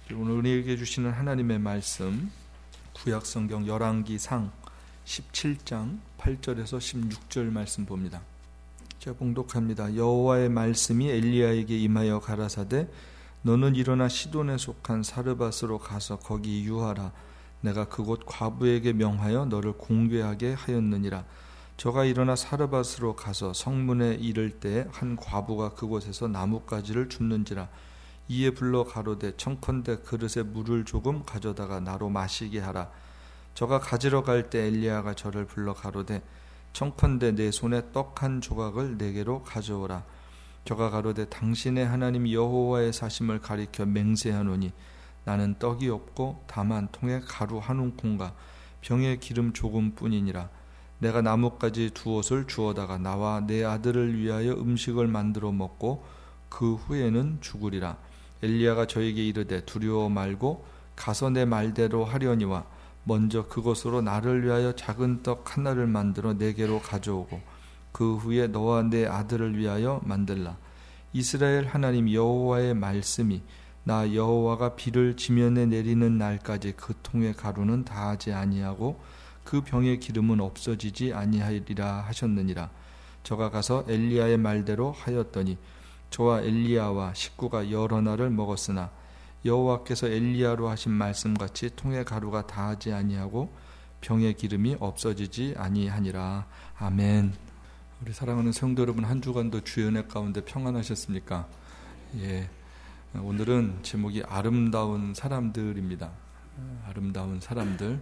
오늘 우리에게 주시는 하나님의 말씀, 구약성경 열왕기상 17장 8절에서 16절 말씀 봅니다. 제가 봉독합니다. 여호와의 말씀이 엘리야에게 임하여 가라사대 너는 일어나 시돈에 속한 사르밧으로 가서 거기 유하라. 내가 그곳 과부에게 명하여 너를 공개하게 하였느니라. 저가 일어나 사르밧으로 가서 성문에 이를 때 한 과부가 그곳에서 나뭇가지를 줍는지라. 이에 불러 가로되 청컨대 그릇에 물을 조금 가져다가 나로 마시게 하라. 저가 가지러 갈 때 엘리야가 저를 불러 가로되 청컨대 내 손에 떡 한 조각을 내게로 가져오라. 저가 가로되 당신의 하나님 여호와의 사심을 가리켜 맹세하노니 나는 떡이 없고 다만 통에 가루 한 움큼과 병에 기름 조금뿐이니라. 내가 나뭇가지 두 옷을 주어다가 나와 내 아들을 위하여 음식을 만들어 먹고 그 후에는 죽으리라. 엘리야가 저에게 이르되 두려워 말고 가서 내 말대로 하려니와 먼저 그것으로 나를 위하여 작은 떡 하나를 만들어 내게로 가져오고 그 후에 너와 내 아들을 위하여 만들라. 이스라엘 하나님 여호와의 말씀이 나 여호와가 비를 지면에 내리는 날까지 그 통의 가루는 다하지 아니하고 그 병의 기름은 없어지지 아니하리라 하셨느니라. 저가 가서 엘리야의 말대로 하였더니 저와 엘리야와 식구가 여러 날을 먹었으나 여호와께서 엘리야로 하신 말씀같이 통의 가루가 다하지 아니하고 병의 기름이 없어지지 아니하니라. 아멘. 우리 사랑하는 성도 여러분, 한 주간도 주의 은혜 가운데 평안하셨습니까? 예. 오늘은 제목이 아름다운 사람들입니다. 아름다운 사람들.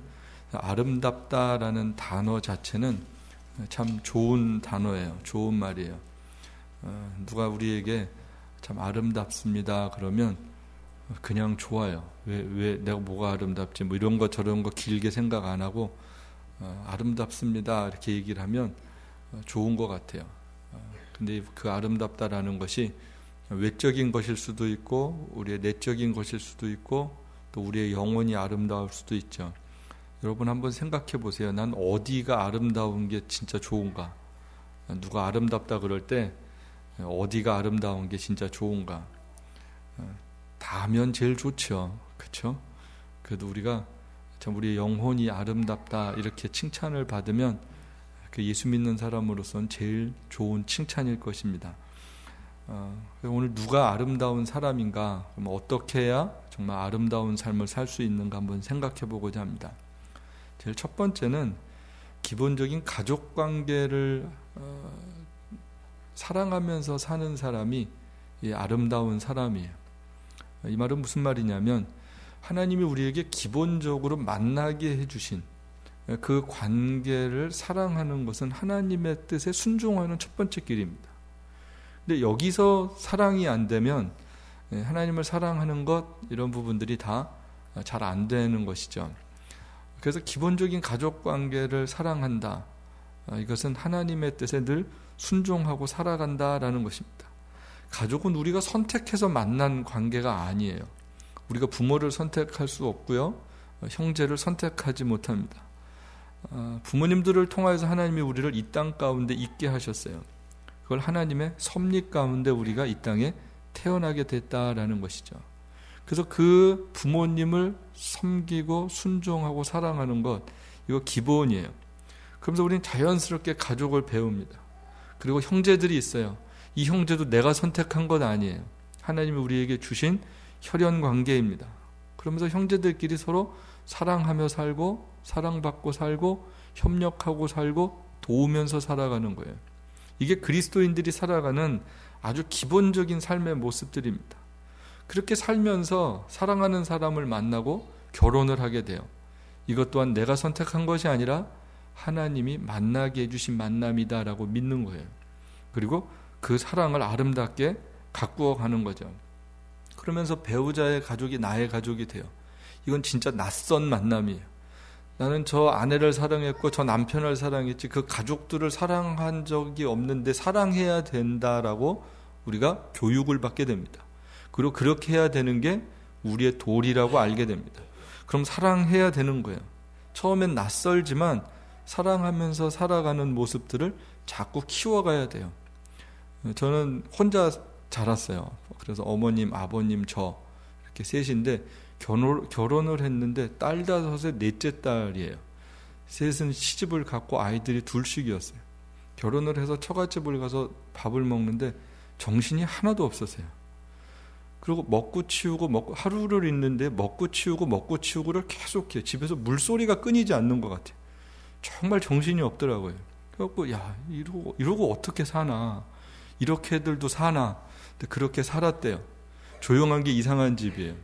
아름답다라는 단어 자체는 참 좋은 단어예요. 좋은 말이에요. 누가 우리에게 참 아름답습니다 그러면 그냥 좋아요. 왜 내가 뭐가 아름답지 뭐 이런 거 저런 거 길게 생각 안 하고 아름답습니다 이렇게 얘기를 하면 좋은 것 같아요. 근데 그 아름답다라는 것이 외적인 것일 수도 있고 우리의 내적인 것일 수도 있고 또 우리의 영혼이 아름다울 수도 있죠. 여러분 한번 생각해 보세요. 난 어디가 아름다운 게 진짜 좋은가? 누가 아름답다 그럴 때 어디가 아름다운 게 진짜 좋은가? 다 하면 제일 좋죠. 그렇죠? 그래도 우리가 참 우리의 영혼이 아름답다 이렇게 칭찬을 받으면 그 예수 믿는 사람으로서는 제일 좋은 칭찬일 것입니다. 오늘 누가 아름다운 사람인가? 그럼 어떻게 해야 정말 아름다운 삶을 살 수 있는가 한번 생각해 보고자 합니다. 제일 첫 번째는 기본적인 가족 관계를 사랑하면서 사는 사람이 아름다운 사람이에요. 이 말은 무슨 말이냐면 하나님이 우리에게 기본적으로 만나게 해주신 그 관계를 사랑하는 것은 하나님의 뜻에 순종하는 첫 번째 길입니다. 근데 여기서 사랑이 안 되면 하나님을 사랑하는 것 이런 부분들이 다 잘 안 되는 것이죠. 그래서 기본적인 가족 관계를 사랑한다. 이것은 하나님의 뜻에 늘 순종하고 살아간다라는 것입니다. 가족은 우리가 선택해서 만난 관계가 아니에요. 우리가 부모를 선택할 수 없고요. 형제를 선택하지 못합니다. 부모님들을 통하여서 하나님이 우리를 이 땅 가운데 있게 하셨어요. 그걸 하나님의 섭리 가운데 우리가 이 땅에 태어나게 됐다라는 것이죠. 그래서 그 부모님을 섬기고 순종하고 사랑하는 것, 이거 기본이에요. 그러면서 우리는 자연스럽게 가족을 배웁니다. 그리고 형제들이 있어요. 이 형제도 내가 선택한 것 아니에요. 하나님이 우리에게 주신 혈연 관계입니다. 그러면서 형제들끼리 서로 사랑하며 살고 사랑받고 살고 협력하고 살고 도우면서 살아가는 거예요. 이게 그리스도인들이 살아가는 아주 기본적인 삶의 모습들입니다. 그렇게 살면서 사랑하는 사람을 만나고 결혼을 하게 돼요. 이것 또한 내가 선택한 것이 아니라 하나님이 만나게 해주신 만남이다라고 믿는 거예요. 그리고 그 사랑을 아름답게 가꾸어 가는 거죠. 그러면서 배우자의 가족이 나의 가족이 돼요. 이건 진짜 낯선 만남이에요. 나는 저 아내를 사랑했고 저 남편을 사랑했지 그 가족들을 사랑한 적이 없는데 사랑해야 된다라고 우리가 교육을 받게 됩니다. 그리고 그렇게 해야 되는 게 우리의 도리라고 알게 됩니다. 그럼 사랑해야 되는 거예요. 처음엔 낯설지만 사랑하면서 살아가는 모습들을 자꾸 키워가야 돼요. 저는 혼자 자랐어요. 그래서 어머님, 아버님, 저 이렇게 셋인데 결혼을 했는데 딸 다섯의 넷째 딸이에요. 셋은 시집을 갔고 아이들이 둘씩이었어요. 결혼을 해서 처갓집을 가서 밥을 먹는데 정신이 하나도 없었어요. 그리고 먹고 치우고 하루를 있는데 먹고 치우고를 계속해요. 집에서 물소리가 끊이지 않는 것 같아요. 정말 정신이 없더라고요. 그래갖고 이러고 어떻게 사나, 이렇게들도 사나. 근데 그렇게 살았대요. 조용한 게 이상한 집이에요.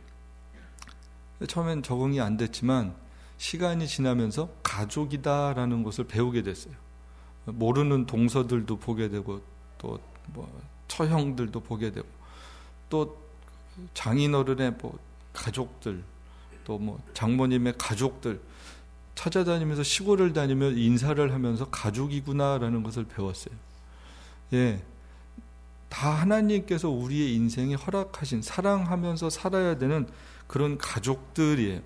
처음엔 적응이 안 됐지만 시간이 지나면서 가족이다라는 것을 배우게 됐어요. 모르는 동서들도 보게 되고 또 처형들도 보게 되고 또 장인어른의 가족들 또 장모님의 가족들 찾아다니면서 시골을 다니며 인사를 하면서 가족이구나라는 것을 배웠어요. 예, 다 하나님께서 우리의 인생에 허락하신 사랑하면서 살아야 되는 그런 가족들이에요.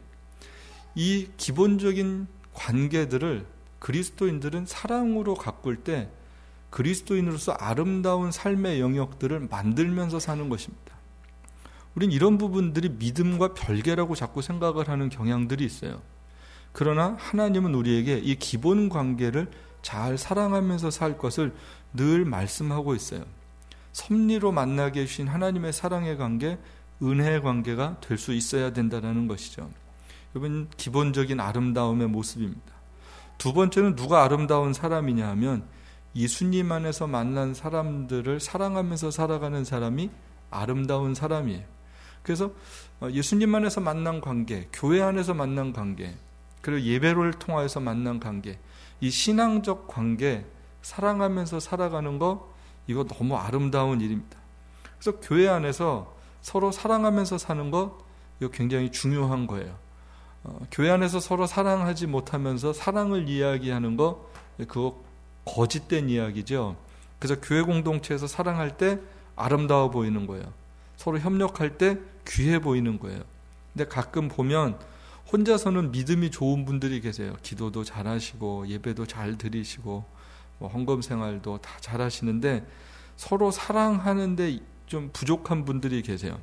이 기본적인 관계들을 그리스도인들은 사랑으로 가꿀 때 그리스도인으로서 아름다운 삶의 영역들을 만들면서 사는 것입니다. 우린 이런 부분들이 믿음과 별개라고 자꾸 생각을 하는 경향들이 있어요. 그러나 하나님은 우리에게 이 기본 관계를 잘 사랑하면서 살 것을 늘 말씀하고 있어요. 섭리로 만나게 해주신 하나님의 사랑의 관계, 은혜의 관계가 될 수 있어야 된다는 것이죠. 여러분, 기본적인 아름다움의 모습입니다. 두 번째는 누가 아름다운 사람이냐 하면 예수님 안에서 만난 사람들을 사랑하면서 살아가는 사람이 아름다운 사람이에요. 그래서 예수님 안에서 만난 관계, 교회 안에서 만난 관계, 그리고 예배를 통하여서 만난 관계, 이 신앙적 관계, 사랑하면서 살아가는 거, 이거 너무 아름다운 일입니다. 그래서 교회 안에서 서로 사랑하면서 사는 것, 이거 굉장히 중요한 거예요. 교회 안에서 서로 사랑하지 못하면서 사랑을 이야기하는 거, 그거 거짓된 이야기죠. 그래서 교회 공동체에서 사랑할 때 아름다워 보이는 거예요. 서로 협력할 때 귀해 보이는 거예요. 근데 가끔 보면 혼자서는 믿음이 좋은 분들이 계세요. 기도도 잘하시고 예배도 잘 드리시고 헌금 생활도 다 잘하시는데 서로 사랑하는데 좀 부족한 분들이 계세요.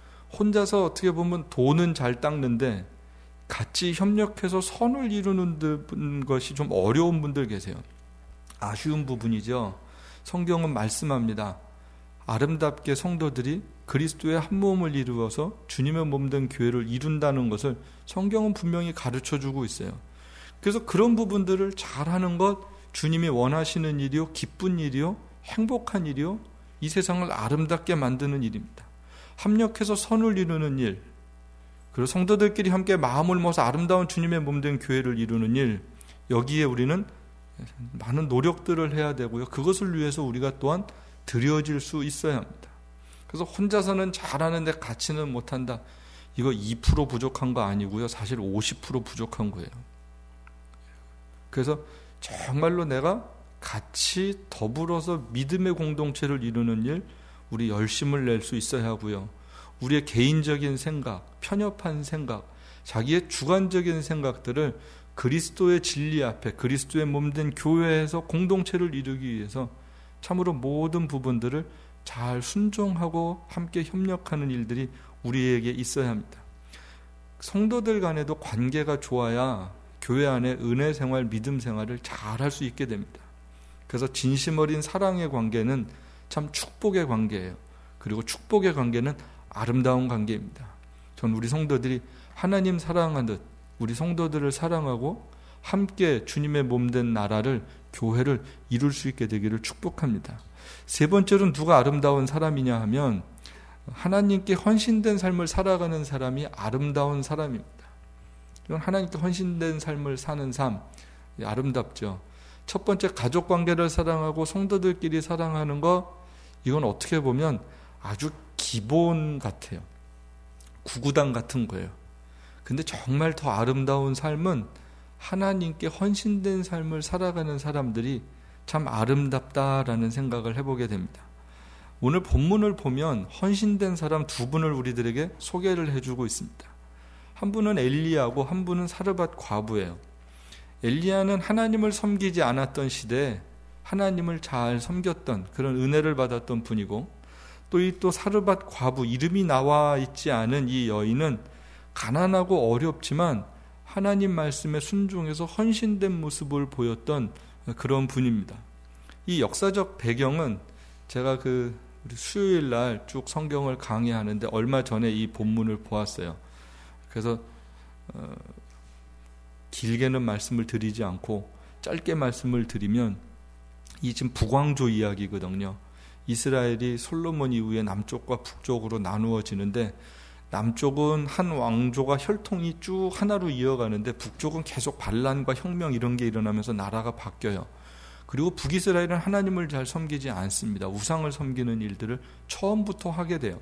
혼자서 어떻게 보면 돈은 잘 닦는데 같이 협력해서 선을 이루는 것이 좀 어려운 분들 계세요. 아쉬운 부분이죠. 성경은 말씀합니다. 아름답게 성도들이 그리스도의 한 몸을 이루어서 주님의 몸된 교회를 이룬다는 것을 성경은 분명히 가르쳐주고 있어요. 그래서 그런 부분들을 잘하는 것, 주님이 원하시는 일이요, 기쁜 일이요, 행복한 일이요, 이 세상을 아름답게 만드는 일입니다. 합력해서 선을 이루는 일, 그리고 성도들끼리 함께 마음을 모아서 아름다운 주님의 몸된 교회를 이루는 일, 여기에 우리는 많은 노력들을 해야 되고요. 그것을 위해서 우리가 또한 드려질 수 있어야 합니다. 그래서 혼자서는 잘하는데 같이는 못한다. 이거 2% 부족한 거 아니고요. 사실 50% 부족한 거예요. 그래서 정말로 내가 같이 더불어서 믿음의 공동체를 이루는 일, 우리 열심을 낼 수 있어야 하고요. 우리의 개인적인 생각, 편협한 생각, 자기의 주관적인 생각들을 그리스도의 진리 앞에 그리스도의 몸된 교회에서 공동체를 이루기 위해서 참으로 모든 부분들을 잘 순종하고 함께 협력하는 일들이 우리에게 있어야 합니다. 성도들 간에도 관계가 좋아야 교회 안에 은혜 생활, 믿음 생활을 잘 할 수 있게 됩니다. 그래서 진심 어린 사랑의 관계는 참 축복의 관계예요. 그리고 축복의 관계는 아름다운 관계입니다. 전 우리 성도들이 하나님 사랑하듯 우리 성도들을 사랑하고 함께 주님의 몸된 나라를, 교회를 이룰 수 있게 되기를 축복합니다. 세 번째로는 누가 아름다운 사람이냐 하면 하나님께 헌신된 삶을 살아가는 사람이 아름다운 사람입니다. 이건 하나님께 헌신된 삶을 사는 삶, 아름답죠. 첫 번째, 가족관계를 사랑하고 성도들끼리 사랑하는 거, 이건 어떻게 보면 아주 기본 같아요. 구구단 같은 거예요. 근데 정말 더 아름다운 삶은 하나님께 헌신된 삶을 살아가는 사람들이 참 아름답다라는 생각을 해보게 됩니다. 오늘 본문을 보면 헌신된 사람 두 분을 우리들에게 소개를 해주고 있습니다. 한 분은 엘리야고 한 분은 사르밧 과부예요. 엘리야는 하나님을 섬기지 않았던 시대에 하나님을 잘 섬겼던 그런 은혜를 받았던 분이고, 또 이 또 사르밧 과부, 이름이 나와 있지 않은 이 여인은 가난하고 어렵지만 하나님 말씀에 순종해서 헌신된 모습을 보였던 그런 분입니다. 이 역사적 배경은 제가 우리 수요일 날 쭉 성경을 강의하는데 얼마 전에 이 본문을 보았어요. 그래서 길게는 말씀을 드리지 않고 짧게 말씀을 드리면 이 지금 북왕조 이야기거든요. 이스라엘이 솔로몬 이후에 남쪽과 북쪽으로 나누어지는데 남쪽은 한 왕조가 혈통이 쭉 하나로 이어가는데 북쪽은 계속 반란과 혁명 이런 게 일어나면서 나라가 바뀌어요. 그리고 북이스라엘은 하나님을 잘 섬기지 않습니다. 우상을 섬기는 일들을 처음부터 하게 돼요.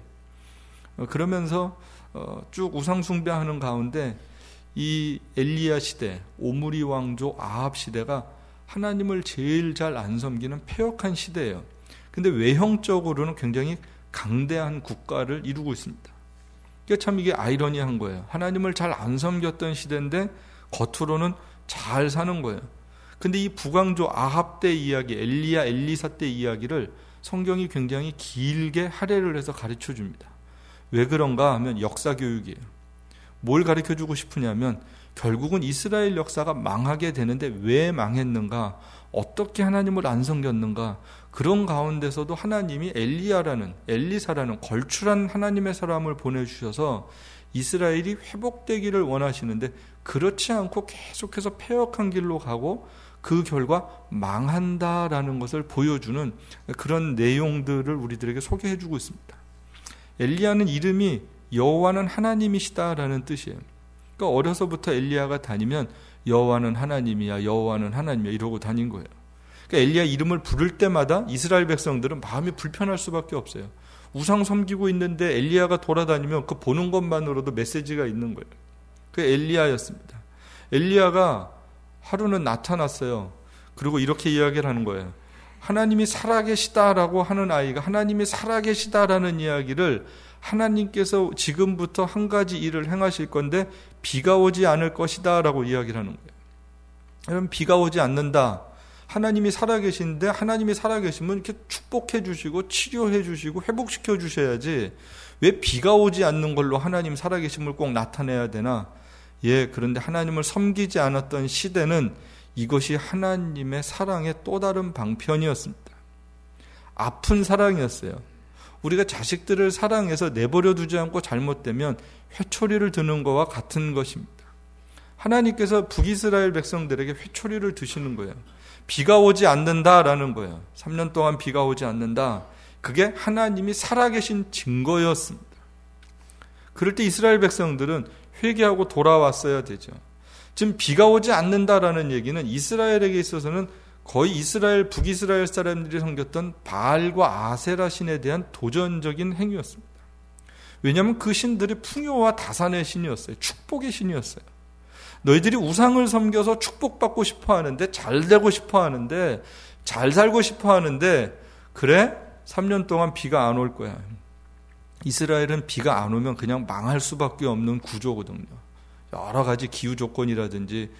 그러면서 쭉 우상 숭배하는 가운데 이 엘리야 시대, 오므리 왕조 아합 시대가 하나님을 제일 잘 안 섬기는 패역한 시대예요. 근데 외형적으로는 굉장히 강대한 국가를 이루고 있습니다. 그러니까 참 이게 아이러니한 거예요. 하나님을 잘 안 섬겼던 시대인데 겉으로는 잘 사는 거예요. 근데 이 북왕조 아합 때 이야기, 엘리야, 엘리사 때 이야기를 성경이 굉장히 길게 할애를 해서 가르쳐 줍니다. 왜 그런가 하면 역사 교육이에요. 뭘 가르쳐 주고 싶으냐면 결국은 이스라엘 역사가 망하게 되는데 왜 망했는가, 어떻게 하나님을 안 섬겼는가, 그런 가운데서도 하나님이 엘리사라는 걸출한 하나님의 사람을 보내주셔서 이스라엘이 회복되기를 원하시는데 그렇지 않고 계속해서 패역한 길로 가고 그 결과 망한다라는 것을 보여주는 그런 내용들을 우리들에게 소개해주고 있습니다. 엘리야는 이름이 여호와는 하나님이시다라는 뜻이에요. 그러니까 어려서부터 엘리야가 다니면 여호와는 하나님이야, 여호와는 하나님이야 이러고 다닌 거예요. 그러니까 엘리야 이름을 부를 때마다 이스라엘 백성들은 마음이 불편할 수밖에 없어요. 우상 섬기고 있는데 엘리야가 돌아다니면 그 보는 것만으로도 메시지가 있는 거예요. 그 엘리야였습니다. 엘리야가 하루는 나타났어요. 그리고 이렇게 이야기를 하는 거예요. 하나님이 살아계시다라고 하는 아이가 하나님이 살아계시다라는 이야기를 하나님께서 지금부터 한 가지 일을 행하실 건데 비가 오지 않을 것이다 라고 이야기를 하는 거예요. 그럼 비가 오지 않는다. 하나님이 살아계신데 하나님이 살아계시면 이렇게 축복해 주시고 치료해 주시고 회복시켜 주셔야지 왜 비가 오지 않는 걸로 하나님 살아계심을 꼭 나타내야 되나? 그런데 하나님을 섬기지 않았던 시대는 이것이 하나님의 사랑의 또 다른 방편이었습니다. 아픈 사랑이었어요. 우리가 자식들을 사랑해서 내버려 두지 않고 잘못되면 회초리를 드는 것과 같은 것입니다. 하나님께서 북이스라엘 백성들에게 회초리를 드시는 거예요. 비가 오지 않는다라는 거예요. 3년 동안 비가 오지 않는다. 그게 하나님이 살아계신 증거였습니다. 그럴 때 이스라엘 백성들은 회개하고 돌아왔어야 되죠. 지금 비가 오지 않는다라는 얘기는 이스라엘에게 있어서는 거의 북이스라엘 사람들이 섬겼던 바알과 아세라 신에 대한 도전적인 행위였습니다. 왜냐하면 그 신들이 풍요와 다산의 신이었어요. 축복의 신이었어요. 너희들이 우상을 섬겨서 축복받고 싶어 하는데, 잘 되고 싶어 하는데, 잘 살고 싶어 하는데, 그래? 3년 동안 비가 안 올 거야. 이스라엘은 비가 안 오면 그냥 망할 수밖에 없는 구조거든요. 여러 가지 기후 조건이라든지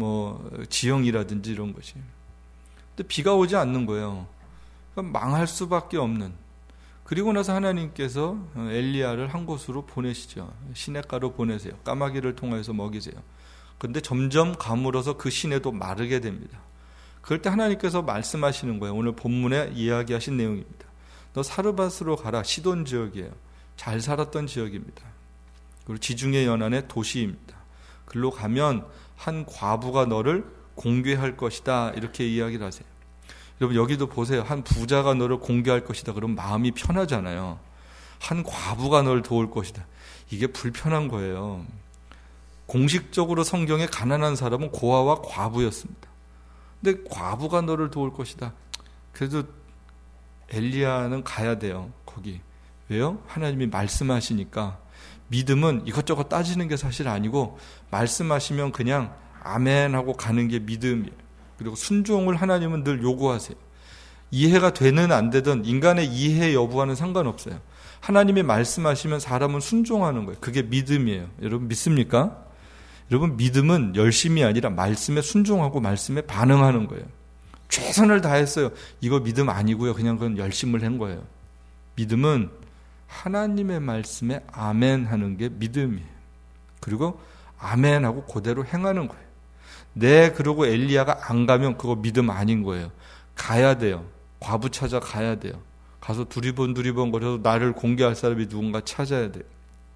지형이라든지 이런 것이. 근데 비가 오지 않는 거예요. 그러니까 망할 수밖에 없는. 그리고 나서 하나님께서 엘리야를 한 곳으로 보내시죠. 시냇가로 보내세요. 까마귀를 통해서 먹이세요. 그런데 점점 가물어서 그 시내도 마르게 됩니다. 그럴 때 하나님께서 말씀하시는 거예요. 오늘 본문에 이야기하신 내용입니다. 너 사르밧으로 가라. 시돈 지역이에요. 잘 살았던 지역입니다. 그리고 지중해 연안의 도시입니다. 글로 가면 한 과부가 너를 공개할 것이다. 이렇게 이야기를 하세요. 여러분 여기도 보세요. 한 부자가 너를 공개할 것이다. 그럼 마음이 편하잖아요. 한 과부가 너를 도울 것이다. 이게 불편한 거예요. 공식적으로 성경에 가난한 사람은 고아와 과부였습니다. 근데 과부가 너를 도울 것이다. 그래도 엘리야는 가야 돼요. 거기. 왜요? 하나님이 말씀하시니까. 믿음은 이것저것 따지는 게 사실 아니고 말씀하시면 그냥 아멘 하고 가는 게 믿음이에요. 그리고 순종을 하나님은 늘 요구하세요. 이해가 되는 안 되든 인간의 이해 여부와는 상관없어요. 하나님이 말씀하시면 사람은 순종하는 거예요. 그게 믿음이에요. 여러분 믿습니까? 여러분 믿음은 열심이 아니라 말씀에 순종하고 말씀에 반응하는 거예요. 최선을 다했어요. 이거 믿음 아니고요. 그냥 그건 열심을 한 거예요. 믿음은 하나님의 말씀에 아멘 하는 게 믿음이에요. 그리고 아멘 하고 그대로 행하는 거예요. 네, 그러고 엘리야가 안 가면 그거 믿음 아닌 거예요. 가야 돼요. 과부 찾아 가야 돼요. 가서 두리번 거려서 나를 공개할 사람이 누군가 찾아야 돼요.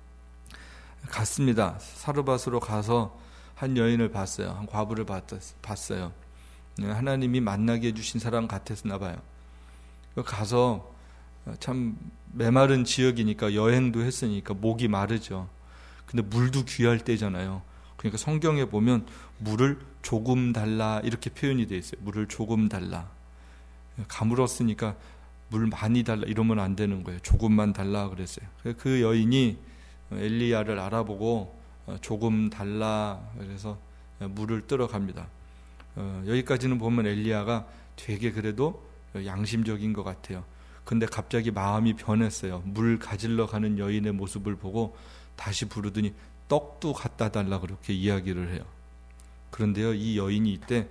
갔습니다. 사르밧으로 가서 한 여인을 봤어요. 한 과부를 봤어요. 하나님이 만나게 해주신 사람 같았나 봐요. 가서 참 메마른 지역이니까 여행도 했으니까 목이 마르죠. 근데 물도 귀할 때잖아요. 그러니까 성경에 보면 물을 조금 달라 이렇게 표현이 되어 있어요. 물을 조금 달라. 가물었으니까 물 많이 달라 이러면 안 되는 거예요. 조금만 달라 그랬어요. 그 여인이 엘리야를 알아보고 조금 달라 그래서 물을 뜨러 갑니다. 여기까지는 보면 엘리야가 되게 그래도 양심적인 것 같아요. 근데 갑자기 마음이 변했어요. 물 가지러 가는 여인의 모습을 보고 다시 부르더니 떡도 갖다 달라 그렇게 이야기를 해요. 그런데요, 이 여인이 이때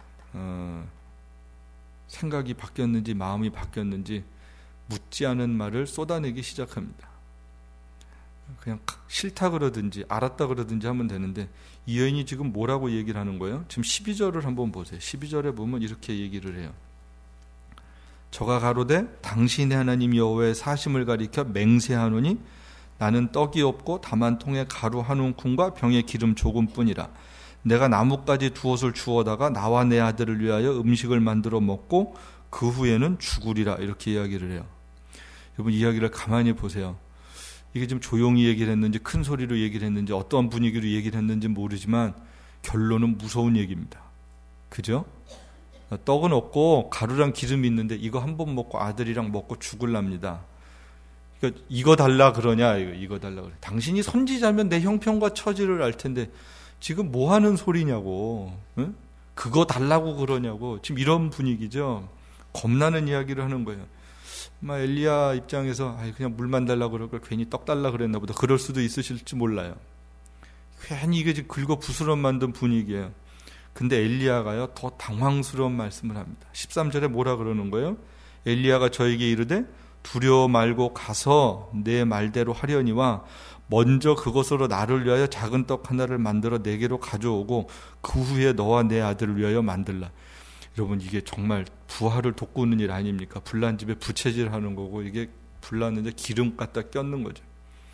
생각이 바뀌었는지 마음이 바뀌었는지 묻지 않은 말을 쏟아내기 시작합니다. 그냥 싫다 그러든지 알았다 그러든지 하면 되는데 이 여인이 지금 뭐라고 얘기를 하는 거예요? 지금 12절을 한번 보세요. 12절에 보면 이렇게 얘기를 해요. 저가 가로되 당신의 하나님 여호와의 사심을 가리켜 맹세하노니 나는 떡이 없고 다만 통에 가루 한 움큼과 병에 기름 조금뿐이라. 내가 나뭇가지 두 옷을 주워다가 나와 내 아들을 위하여 음식을 만들어 먹고 그 후에는 죽으리라. 이렇게 이야기를 해요. 여러분 이야기를 가만히 보세요. 이게 지금 조용히 얘기를 했는지 큰 소리로 얘기를 했는지 어떠한 분위기로 얘기를 했는지 모르지만 결론은 무서운 얘기입니다. 그죠? 떡은 없고 가루랑 기름이 있는데 이거 한 번 먹고 아들이랑 먹고 죽을랍니다. 그러니까 이거 달라 그러냐, 이거 달라 그래. 당신이 선지자면 내 형편과 처지를 알 텐데 지금 뭐 하는 소리냐고, 응? 그거 달라고 그러냐고. 지금 이런 분위기죠. 겁나는 이야기를 하는 거예요. 엘리야 입장에서 그냥 물만 달라고 그럴 걸 괜히 떡 달라 그랬나 보다. 그럴 수도 있으실지 몰라요. 괜히 이게 지금 긁어 부스럼 만든 분위기예요. 근데 엘리야가요 더 당황스러운 말씀을 합니다. 13절에 뭐라 그러는 거예요? 엘리야가 저에게 이르되 두려워 말고 가서 내 말대로 하려니와 먼저 그것으로 나를 위하여 작은 떡 하나를 만들어 내게로 가져오고 그 후에 너와 내 아들을 위하여 만들라. 여러분 이게 정말 부하를 돋구는 일 아닙니까? 불난 집에 부채질하는 거고 이게 불났는데 기름 갖다 꼈는 거죠.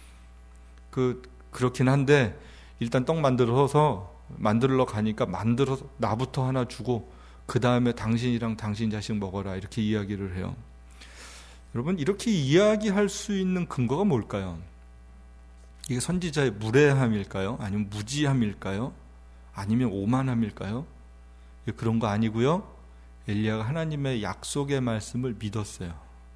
그렇긴 한데 일단 떡 만들러 가니까 만들어서 나부터 하나 주고 그 다음에 당신이랑 당신 자식 먹어라 이렇게 이야기를 해요. 여러분 이렇게 이야기할 수 있는 근거가 뭘까요? 이게 선지자의 무례함일까요? 아니면 무지함일까요? 아니면 오만함일까요? 그런 거 아니고요. 엘리야가 하나님의 약속의 말씀을 믿었어요.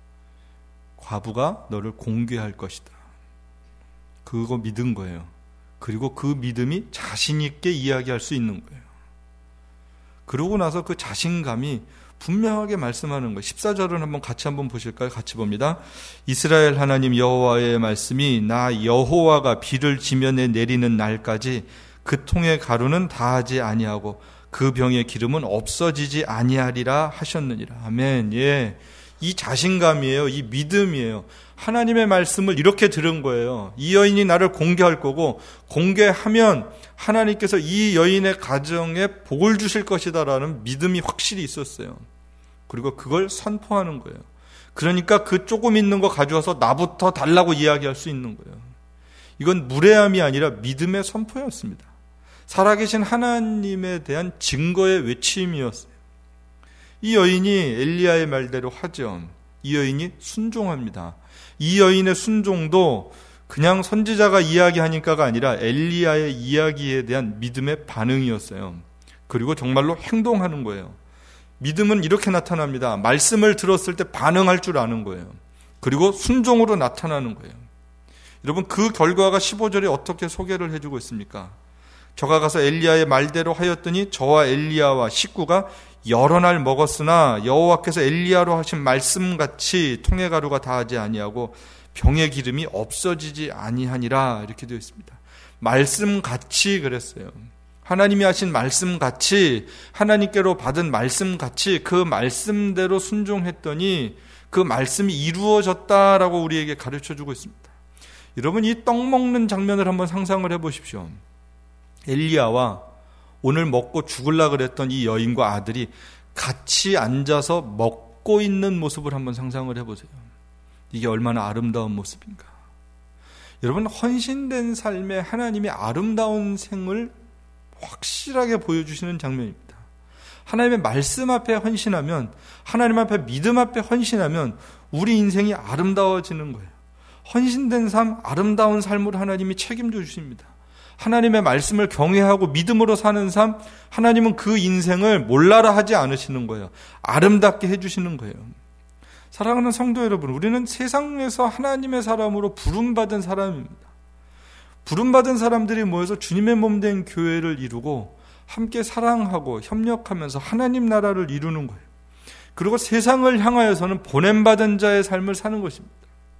과부가 너를 공개할 것이다. 그거 믿은 거예요. 그리고 그 믿음이 자신 있게 이야기할 수 있는 거예요. 그러고 나서 그 자신감이 분명하게 말씀하는 거예요. 14절은 한번 보실까요? 같이 봅니다. 이스라엘 하나님 여호와의 말씀이 나 여호와가 비를 지면에 내리는 날까지 그 통의 가루는 다하지 아니하고 그 병의 기름은 없어지지 아니하리라 하셨느니라. 아멘. 예. 이 자신감이에요. 이 믿음이에요. 하나님의 말씀을 이렇게 들은 거예요. 이 여인이 나를 공개할 거고 공개하면 하나님께서 이 여인의 가정에 복을 주실 것이다라는 믿음이 확실히 있었어요. 그리고 그걸 선포하는 거예요. 그러니까 그 조금 있는 거 가져와서 나부터 달라고 이야기할 수 있는 거예요. 이건 무례함이 아니라 믿음의 선포였습니다. 살아계신 하나님에 대한 증거의 외침이었어요. 이 여인이 엘리야의 말대로 하죠. 이 여인이 순종합니다. 이 여인의 순종도 그냥 선지자가 이야기하니까가 아니라 엘리야의 이야기에 대한 믿음의 반응이었어요. 그리고 정말로 행동하는 거예요. 믿음은 이렇게 나타납니다. 말씀을 들었을 때 반응할 줄 아는 거예요. 그리고 순종으로 나타나는 거예요. 여러분 그 결과가 15절에 어떻게 소개를 해주고 있습니까? 저가 가서 엘리야의 말대로 하였더니 저와 엘리야와 식구가 여러 날 먹었으나 여호와께서 엘리야로 하신 말씀같이 통의 가루가 다하지 아니하고 병의 기름이 없어지지 아니하니라 이렇게 되어 있습니다. 말씀같이 그랬어요. 하나님이 하신 말씀같이 하나님께로 받은 말씀같이 그 말씀대로 순종했더니 그 말씀이 이루어졌다라고 우리에게 가르쳐주고 있습니다. 여러분, 이 떡 먹는 장면을 한번 상상을 해보십시오. 엘리야와 오늘 먹고 죽으려고 그랬던 이 여인과 아들이 같이 앉아서 먹고 있는 모습을 한번 상상을 해보세요. 이게 얼마나 아름다운 모습인가. 여러분, 헌신된 삶에 하나님의 아름다운 생을 확실하게 보여주시는 장면입니다. 하나님의 말씀 앞에 헌신하면, 하나님 앞에 믿음 앞에 헌신하면 우리 인생이 아름다워지는 거예요. 헌신된 삶, 아름다운 삶으로 하나님이 책임져 주십니다. 하나님의 말씀을 경외하고 믿음으로 사는 삶, 하나님은 그 인생을 몰라라 하지 않으시는 거예요. 아름답게 해주시는 거예요. 사랑하는 성도 여러분, 우리는 세상에서 하나님의 사람으로 부름받은 사람입니다. 부름받은 사람들이 모여서 주님의 몸된 교회를 이루고 함께 사랑하고 협력하면서 하나님 나라를 이루는 거예요. 그리고 세상을 향하여서는 보냄받은 자의 삶을 사는 것입니다.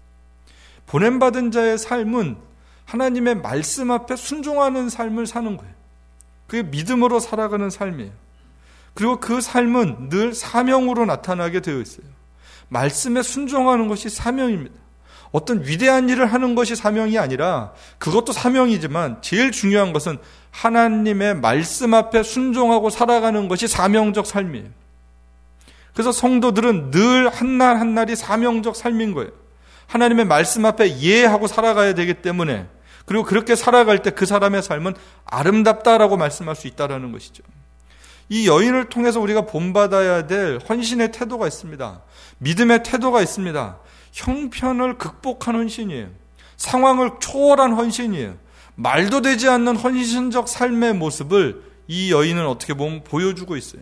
보냄받은 자의 삶은 하나님의 말씀 앞에 순종하는 삶을 사는 거예요. 그게 믿음으로 살아가는 삶이에요. 그리고 그 삶은 늘 사명으로 나타나게 되어 있어요. 말씀에 순종하는 것이 사명입니다. 어떤 위대한 일을 하는 것이 사명이 아니라, 그것도 사명이지만 제일 중요한 것은 하나님의 말씀 앞에 순종하고 살아가는 것이 사명적 삶이에요. 그래서 성도들은 늘 한날 한날이 사명적 삶인 거예요. 하나님의 말씀 앞에 예하고 살아가야 되기 때문에, 그리고 그렇게 살아갈 때 그 사람의 삶은 아름답다라고 말씀할 수 있다는 것이죠. 이 여인을 통해서 우리가 본받아야 될 헌신의 태도가 있습니다. 믿음의 태도가 있습니다. 형편을 극복한 헌신이에요. 상황을 초월한 헌신이에요. 말도 되지 않는 헌신적 삶의 모습을 이 여인은 어떻게 보면 보여주고 있어요.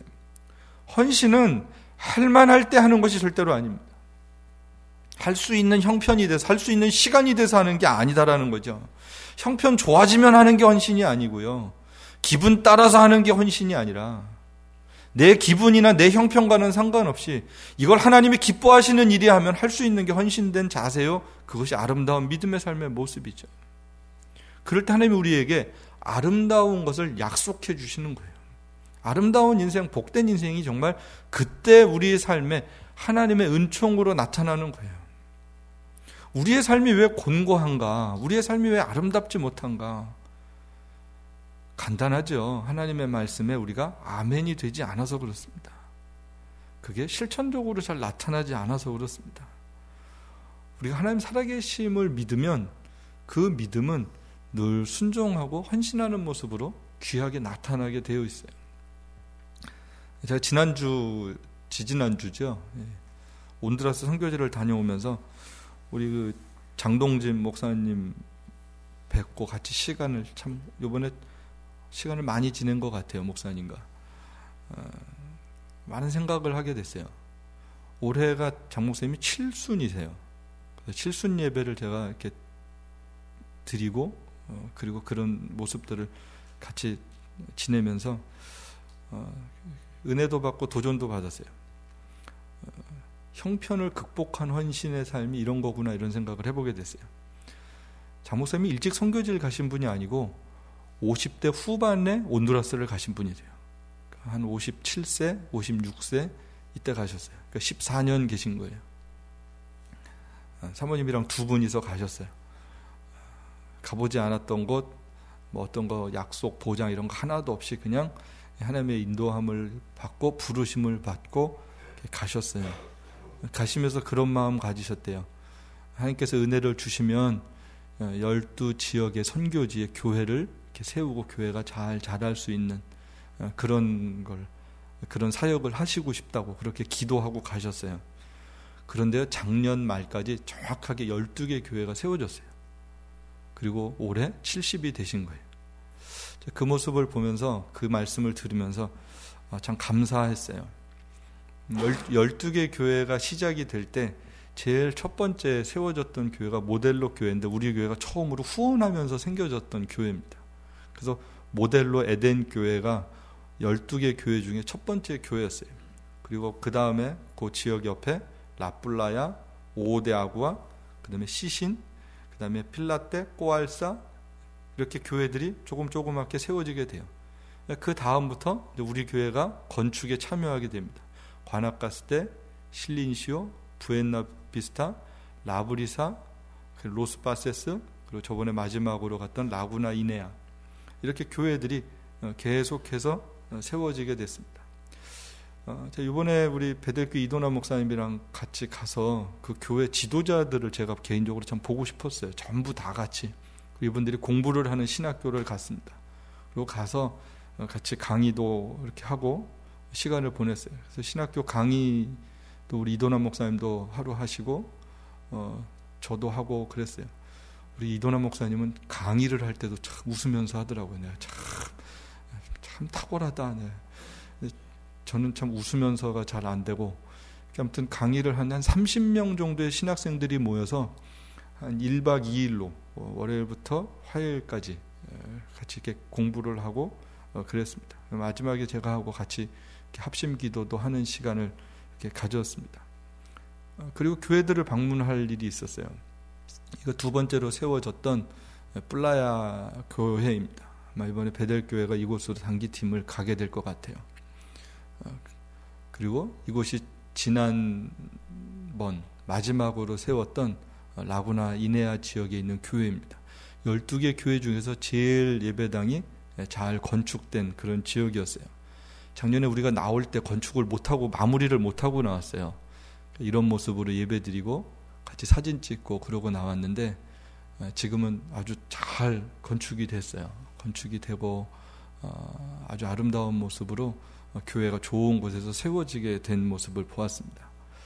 헌신은 할 만할 때 하는 것이 절대로 아닙니다. 할 수 있는 형편이 돼서, 할 수 있는 시간이 돼서 하는 게 아니다라는 거죠. 형편 좋아지면 하는 게 헌신이 아니고요. 기분 따라서 하는 게 헌신이 아니라, 내 기분이나 내 형편과는 상관없이 이걸 하나님이 기뻐하시는 일이 하면 할 수 있는 게 헌신된 자세요. 그것이 아름다운 믿음의 삶의 모습이죠. 그럴 때 하나님이 우리에게 아름다운 것을 약속해 주시는 거예요. 아름다운 인생, 복된 인생이 정말 그때 우리의 삶에 하나님의 은총으로 나타나는 거예요. 우리의 삶이 왜 곤고한가? 우리의 삶이 왜 아름답지 못한가? 간단하죠. 하나님의 말씀에 우리가 아멘이 되지 않아서 그렇습니다. 그게 실천적으로 잘 나타나지 않아서 그렇습니다. 우리가 하나님 살아계심을 믿으면 그 믿음은 늘 순종하고 헌신하는 모습으로 귀하게 나타나게 되어 있어요. 제가 지지난주죠. 온두라스 선교지를 다녀오면서 우리 그 장동진 목사님 뵙고 같이 시간을 참 이번에 시간을 많이 지낸 것 같아요. 목사님과 많은 생각을 하게 됐어요. 올해가 장 목사님이 7순이세요. 그래서 7순 예배를 제가 이렇게 드리고 그리고 그런 모습들을 같이 지내면서 은혜도 받고 도전도 받았어요. 형편을 극복한 헌신의 삶이 이런 거구나, 이런 생각을 해보게 됐어요. 장 목사님이 일찍 선교지를 가신 분이 아니고 50대 후반에 온두라스를 가신 분이래요. 한 57세, 56세 이때 가셨어요. 그러니까 14년 계신 거예요. 사모님이랑 두 분이서 가셨어요. 가보지 않았던 곳, 뭐 어떤 거 약속, 보장 이런 거 하나도 없이 그냥 하나님의 인도함을 받고 부르심을 받고 가셨어요. 가시면서 그런 마음 가지셨대요. 하나님께서 은혜를 주시면 12지역의 선교지의 교회를 이렇게 세우고 교회가 잘 자랄 수 있는 그런 사역을 하시고 싶다고 그렇게 기도하고 가셨어요. 그런데 작년 말까지 정확하게 12개 교회가 세워졌어요. 그리고 올해 70이 되신 거예요. 그 모습을 보면서, 그 말씀을 들으면서 참 감사했어요. 12개 교회가 시작이 될 때 제일 첫 번째 세워졌던 교회가 모델로 교회인데, 우리 교회가 처음으로 후원하면서 생겨졌던 교회입니다. 그래서 모델로 에덴 교회가 12개 교회 중에 첫 번째 교회였어요. 그리고 그 다음에 그 지역 옆에 라플라야, 오데아구아, 그 다음에 시신, 그 다음에 필라테, 꼬알사, 이렇게 교회들이 조그맣게 세워지게 돼요. 그 다음부터 우리 교회가 건축에 참여하게 됩니다. 관악가스대, 신린시오, 부에나비스타, 라브리사, 로스바세스, 그리고 저번에 마지막으로 갔던 라구나 이네아, 이렇게 교회들이 계속해서 세워지게 됐습니다. 제가 이번에 우리 베델교 이도나 목사님이랑 같이 가서 그 교회 지도자들을 제가 개인적으로 참 보고 싶었어요. 전부 다 같이. 이분들이 공부를 하는 신학교를 갔습니다. 그리고 가서 같이 강의도 이렇게 하고 시간을 보냈어요. 그래서 신학교 강의도 우리 이도나 목사님도 하루 하시고 저도 하고 그랬어요. 우리 이도나 목사님은 강의를 할 때도 참 웃으면서 하더라고요. 네, 참 탁월하다. 네. 저는 참 웃으면서가 잘 안 되고, 아무튼 강의를 한 30명 정도의 신학생들이 모여서 한 1박 2일로 월요일부터 화요일까지 같이 이렇게 공부를 하고 그랬습니다. 마지막에 제가 하고 같이 합심 기도도 하는 시간을 이렇게 가졌습니다. 그리고 교회들을 방문할 일이 있었어요. 이거 두 번째로 세워졌던 플라야 교회입니다. 아마 이번에 베델교회가 이곳으로 단기팀을 가게 될 것 같아요. 그리고 이곳이 지난번 마지막으로 세웠던 라구나 이네아 지역에 있는 교회입니다. 12개 교회 중에서 제일 예배당이 잘 건축된 그런 지역이었어요. 작년에 우리가 나올 때 건축을 못하고 마무리를 못하고 나왔어요. 이런 모습으로 예배드리고 같이 사진 찍고 그러고 나왔는데, 지금은 아주 잘 건축이 됐어요. 건축이 되고 아주 아름다운 모습으로 교회가 좋은 곳에서 세워지게 된 모습을 보았습니다.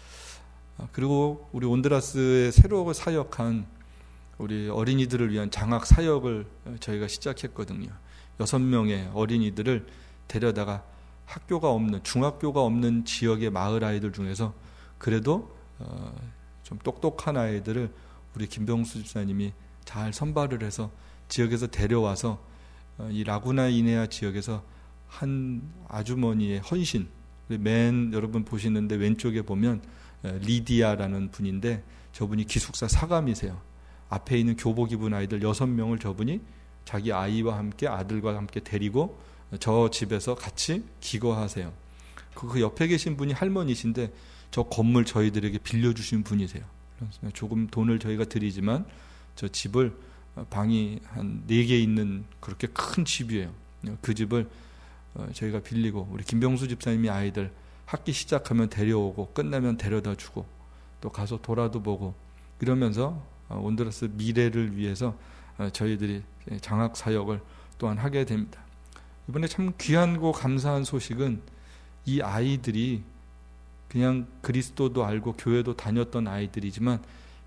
그리고 우리 온드라스에 새로 사역한 우리 어린이들을 위한 장학 사역을 저희가 시작했거든요. 6명의 어린이들을 데려다가 학교가 없는, 중학교가 없는 지역의 마을 아이들 중에서 그래도 좀 똑똑한 아이들을 우리 김병수 집사님이 잘 선발을 해서 지역에서 데려와서 이 라구나 이네아 지역에서 한 아주머니의 헌신, 여러분 보시는데 왼쪽에 보면 리디아라는 분인데, 저분이 기숙사 사감이세요. 앞에 있는 교복 입은 아이들 6명을 저분이 자기 아이와 함께, 아들과 함께 데리고 저 집에서 같이 기거하세요. 그 옆에 계신 분이 할머니신데 저 건물 저희들에게 빌려주신 분이세요. 조금 돈을 저희가 드리지만 저 집을, 방이 한 4개 있는 그렇게 큰 집이에요. 그 집을 저희가 빌리고, 우리 김병수 집사님이 아이들 학기 시작하면 데려오고 끝나면 데려다 주고 또 가서 돌아도 보고 이러면서 온드라스 미래를 위해서 저희들이 장학 사역을 또한 하게 됩니다. 이번에 참 귀한고 감사한 소식은, 이 아이들이 그냥 그리스도도 알고 교회도 다녔던 아이들이지만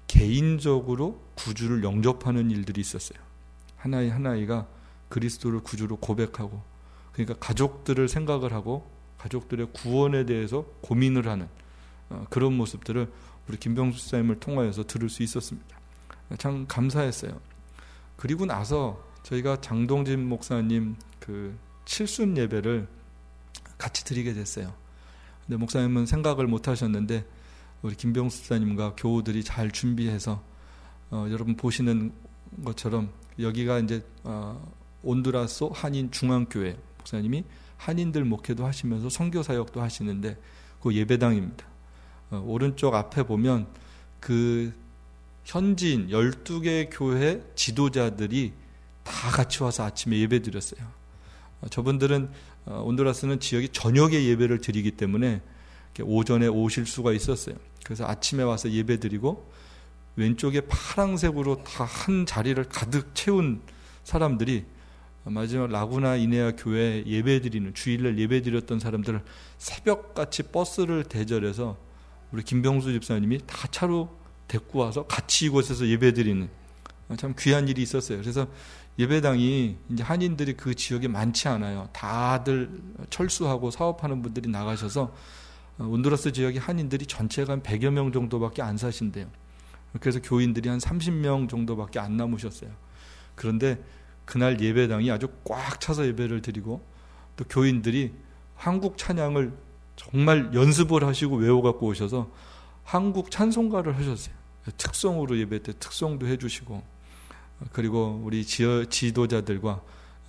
개인적으로 구주를 영접하는 일들이 있었어요. 하나이가 그리스도를 구주로 고백하고, 그러니까 가족들을 생각을 하고 가족들의 구원에 대해서 고민을 하는 그런 모습들을 우리 김병수 집사님을 통하여서 들을 수 있었습니다. 참 감사했어요. 그리고 나서 저희가 장동진 목사님 그 칠순 예배를 같이 드리게 됐어요. 근데 목사님은 생각을 못 하셨는데 우리 김병수 집사님과 교우들이 잘 준비해서 여러분 보시는 것처럼 여기가 이제 온두라스 한인 중앙교회, 목사님이 한인들 목회도 하시면서 선교 사역도 하시는데 그 예배당입니다. 오른쪽 앞에 보면 그 현지인 12개 교회 지도자들이 다 같이 와서 아침에 예배 드렸어요. 저분들은 온두라스는 지역이 저녁에 예배를 드리기 때문에 오전에 오실 수가 있었어요. 그래서 아침에 와서 예배 드리고, 왼쪽에 파란색으로 다 한 자리를 가득 채운 사람들이 마지막 라구나 이네아 교회 예배 드리는, 주일날 예배 드렸던 사람들을 새벽같이 버스를 대절해서 우리 김병수 집사님이 다 차로 데리고 와서 같이 이곳에서 예배 드리는 참 귀한 일이 있었어요. 그래서 예배당이 이제 한인들이 그 지역에 많지 않아요. 다들 철수하고 사업하는 분들이 나가셔서 온두라스 지역의 한인들이 전체가 한 100여 명 정도밖에 안 사신대요. 그래서 교인들이 한 30명 정도밖에 안 남으셨어요. 그런데 그날 예배당이 아주 꽉 차서 예배를 드리고, 또 교인들이 한국 찬양을 정말 연습을 하시고 외워갖고 오셔서 한국 찬송가를 하셨어요. 특성으로 예배 때 특성도 해주시고, 그리고 우리 지도자들과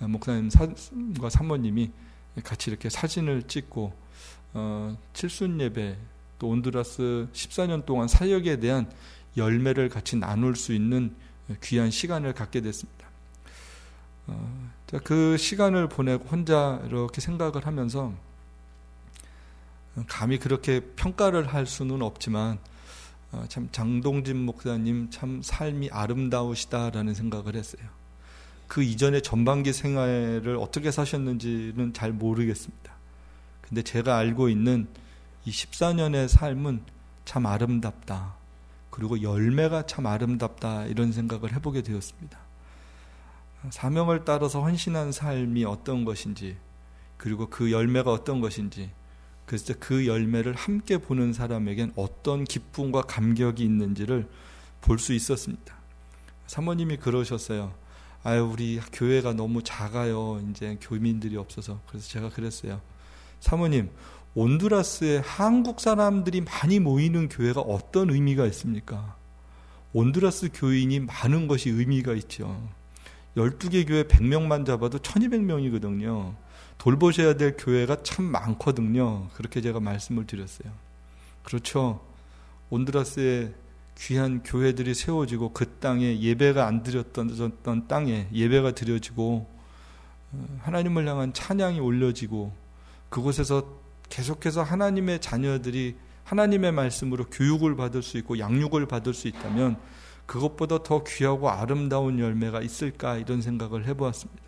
목사님과 사모님이 같이 이렇게 사진을 찍고 칠순 예배 또 온두라스 14년 동안 사역에 대한 열매를 같이 나눌 수 있는 귀한 시간을 갖게 됐습니다. 그 시간을 보내고 혼자 이렇게 생각을 하면서 감히 그렇게 평가를 할 수는 없지만 참 장동진 목사님 참 삶이 아름다우시다라는 생각을 했어요. 그 이전에 전반기 생활을 어떻게 사셨는지는 잘 모르겠습니다. 근데 제가 알고 있는 이 14년의 삶은 참 아름답다. 그리고 열매가 참 아름답다. 이런 생각을 해보게 되었습니다. 사명을 따라서 헌신한 삶이 어떤 것인지, 그리고 그 열매가 어떤 것인지, 그래서 그 열매를 함께 보는 사람에겐 어떤 기쁨과 감격이 있는지를 볼 수 있었습니다. 사모님이 그러셨어요. 우리 교회가 너무 작아요. 이제 교민들이 없어서. 그래서 제가 그랬어요. 사모님, 온두라스에 한국 사람들이 많이 모이는 교회가 어떤 의미가 있습니까? 온두라스 교인이 많은 것이 의미가 있죠. 12개 교회 100명만 잡아도 1200명이거든요. 돌보셔야 될 교회가 참 많거든요. 그렇게 제가 말씀을 드렸어요. 그렇죠. 온두라스에 귀한 교회들이 세워지고 그 땅에 예배가 안 드렸던 땅에 예배가 드려지고 하나님을 향한 찬양이 올려지고 그곳에서 계속해서 하나님의 자녀들이 하나님의 말씀으로 교육을 받을 수 있고 양육을 받을 수 있다면 그것보다 더 귀하고 아름다운 열매가 있을까 이런 생각을 해보았습니다.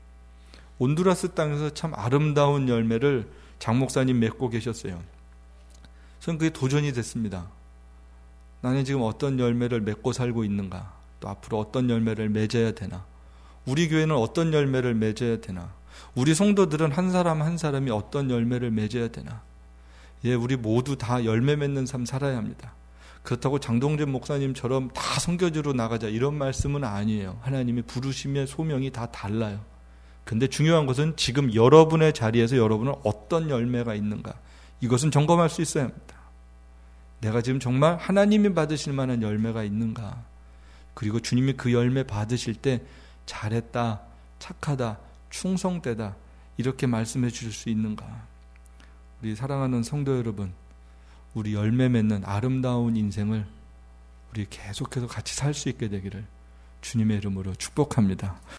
온두라스 땅에서 참 아름다운 열매를 장 목사님 맺고 계셨어요. 저는 그게 도전이 됐습니다. 나는 지금 어떤 열매를 맺고 살고 있는가? 또 앞으로 어떤 열매를 맺어야 되나? 우리 교회는 어떤 열매를 맺어야 되나? 우리 성도들은 한 사람 한 사람이 어떤 열매를 맺어야 되나? 우리 모두 다 열매 맺는 삶 살아야 합니다. 그렇다고 장동진 목사님처럼 다 선교지로 나가자 이런 말씀은 아니에요. 하나님의 부르심의 소명이 다 달라요. 근데 중요한 것은 지금 여러분의 자리에서 여러분은 어떤 열매가 있는가? 이것은 점검할 수 있어야 합니다. 내가 지금 정말 하나님이 받으실 만한 열매가 있는가? 그리고 주님이 그 열매 받으실 때 잘했다, 착하다, 충성되다 이렇게 말씀해 주실 수 있는가? 우리 사랑하는 성도 여러분, 우리 열매 맺는 아름다운 인생을 우리 계속해서 같이 살 수 있게 되기를 주님의 이름으로 축복합니다.